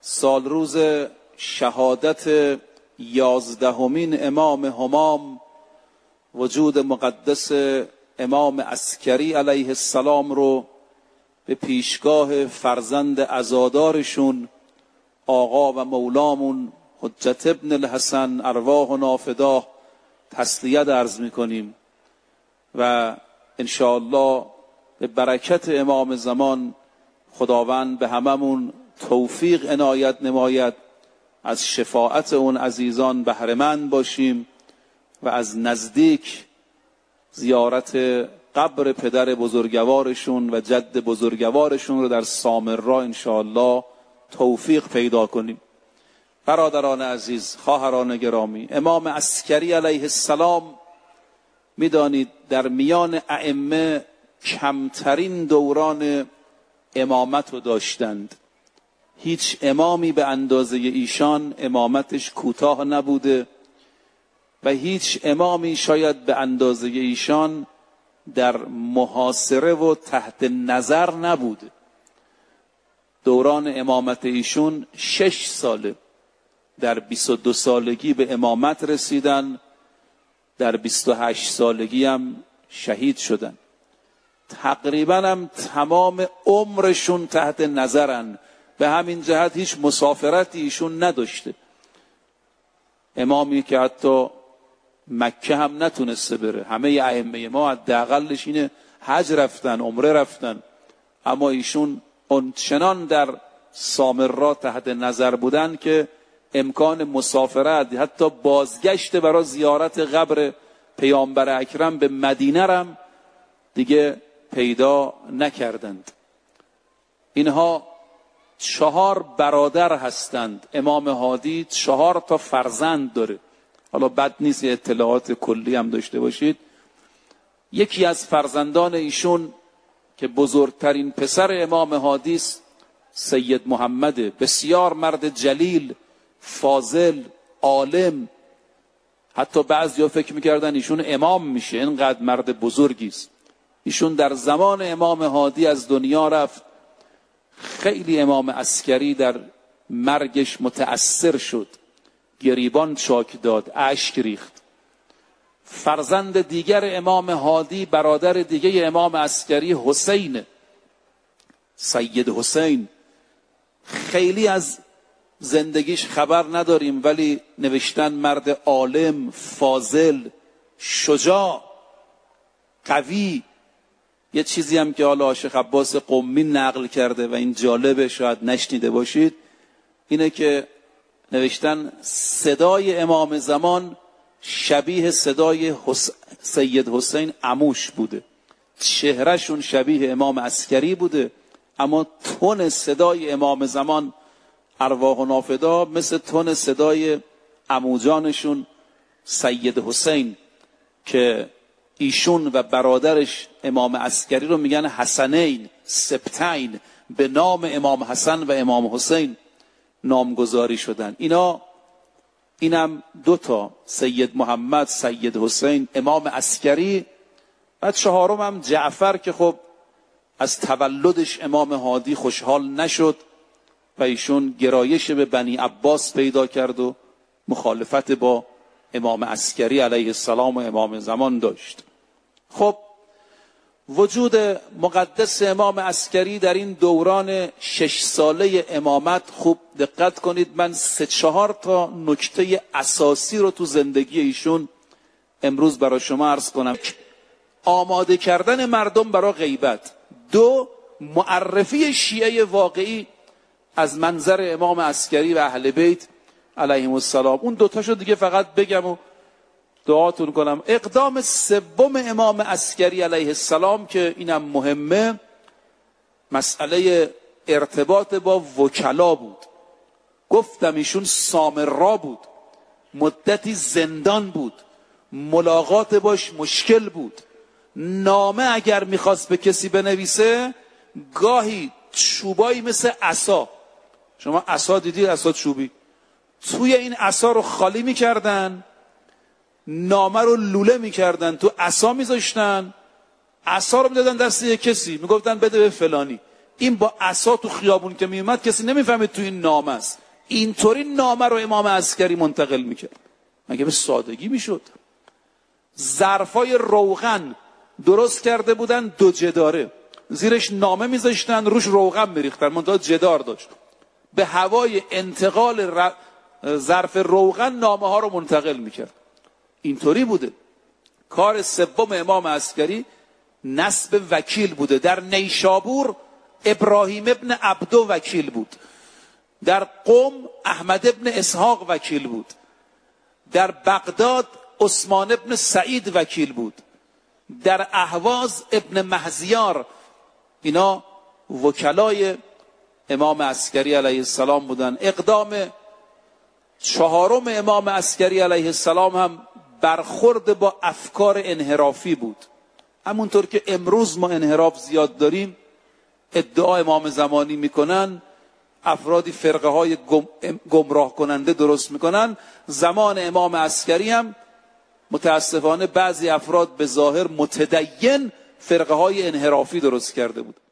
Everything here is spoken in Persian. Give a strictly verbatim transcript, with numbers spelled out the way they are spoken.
سال روز شهادت یازدهمین امام همام وجود مقدس امام عسکری علیه السلام رو به پیشگاه فرزند عزادارشون آقا و مولامون حجت ابن الحسن ارواحنا فداه تسلیت عرض میکنیم و انشاءالله به برکت امام زمان خداوند به هممون توفیق عنایت نماید، از شفاعت اون عزیزان بهره‌مند باشیم و از نزدیک زیارت قبر پدر بزرگوارشون و جد بزرگوارشون رو در سامرا انشاءالله توفیق پیدا کنیم. برادران عزیز، خواهران گرامی، امام عسکری علیه السلام میدانید در میان ائمه کمترین دوران امامت رو داشتند. هیچ امامی به اندازه ایشان امامتش کوتاه نبوده و هیچ امامی شاید به اندازه ایشان در محاصره و تحت نظر نبوده. دوران امامت ایشون شش ساله، در بیست و دو سالگی به امامت رسیدن، در بیست و هشت سالگی هم شهید شدن. تقریبا هم تمام عمرشون تحت نظرن، به همین جهت هیچ مسافرتی ایشون نداشته. امامی که حتی مکه هم نتونسته بره. همه ائمه ما حداقلش اینه حج رفتن، عمره رفتن، اما ایشون اونچنان در سامرا تحت نظر بودن که امکان مسافرت حتی بازگشت برای زیارت قبر پیامبر اکرم به مدینه رم دیگه پیدا نکردند. اینها چهار برادر هستند. امام هادی چهار تا فرزند داره. حالا بد نیست اطلاعات کلی هم داشته باشید. یکی از فرزندان ایشون که بزرگترین پسر امام هادی است سید محمد، بسیار مرد جلیل، فاضل، عالم. حتی بعضیا فکر میکردن ایشون امام میشه، اینقدر مرد بزرگی است. ایشون در زمان امام هادی از دنیا رفت. خیلی امام عسکری در مرگش متأثر شد، گریبان چاک داد، اشک ریخت. فرزند دیگر امام هادی، برادر دیگه امام عسکری، حسین، سید حسین، خیلی از زندگیش خبر نداریم ولی نوشتن مرد عالم، فاضل، شجاع، قوی. یه چیزی هم که حالا شیخ عباس قمی نقل کرده و این جالبه، شاید نشنیده باشید، اینه که نوشتن صدای امام زمان شبیه صدای حس... سید حسین عموش بوده. چهرهشون شبیه امام عسکری بوده، اما تون صدای امام زمان ارواحنا فداه مثل تون صدای عموجانشون سید حسین که ایشون و برادرش امام عسکری رو میگن حسنین سبتین، به نام امام حسن و امام حسین نامگذاری شدن. اینا اینم دوتا، سید محمد، سید حسین، امام عسکری. و چهارم هم جعفر که خب از تولدش امام هادی خوشحال نشد و ایشون گرایش به بنی عباس پیدا کرد و مخالفت با امام عسکری علیه السلام و امام زمان داشت. خب وجود مقدس امام عسکری در این دوران شش ساله امامت، خوب دقت کنید، من سه چهار تا نکته اساسی رو تو زندگی ایشون امروز برای شما عرض کنم. آماده کردن مردم برای غیبت. دو، معرفی شیعه واقعی از منظر امام عسکری و اهل بیت علیهم السلام. اون دوتاشو دیگه فقط بگم و دعاتون کنم. اقدام سوم امام عسکری علیه السلام که اینم مهمه، مسئله ارتباط با وکلا بود. گفتم ایشون سامرا بود، مدتی زندان بود، ملاقات باش مشکل بود. نامه اگر میخواست به کسی بنویسه گاهی چوبایی مثل عصا، شما عصا دیدید، عصا چوبی، توی این عصا رو خالی میکردن، نامه رو لوله میکردن، تو عصا میذاشتن، عصا رو میدادن دست یک کسی، میگفتن بده به فلانی. این با عصا تو خیابون که میومد کسی نمیفهمید تو این نامه است. اینطوری نامه رو امام عسکری منتقل میکرد. مگه به سادگی میشد؟ ظرفای روغن درست کرده بودن، دو جداره، زیرش نامه میذاشتن، روش روغن میریختن، منتها جدار داشت. به هوای انتقال ظرف روغن نامه ها رو منتقل میکرد. اینطوری بوده. کار سوم امام عسکری نصب وکیل بوده. در نیشابور ابراهیم ابن عبدو وکیل بود، در قم احمد ابن اسحاق وکیل بود، در بغداد عثمان ابن سعید وکیل بود، در اهواز ابن مهزیار. اینا وکلای امام عسکری علیه السلام بودن. اقدام چهارم امام عسکری علیه السلام هم برخورد با افکار انحرافی بود. همونطور که امروز ما انحراف زیاد داریم، ادعا امام زمانی میکنن، افرادی فرقه های گم، گمراه کننده درست میکنن. زمان امام عسکری هم متاسفانه بعضی افراد به ظاهر متدین فرقه های انحرافی درست کرده بود.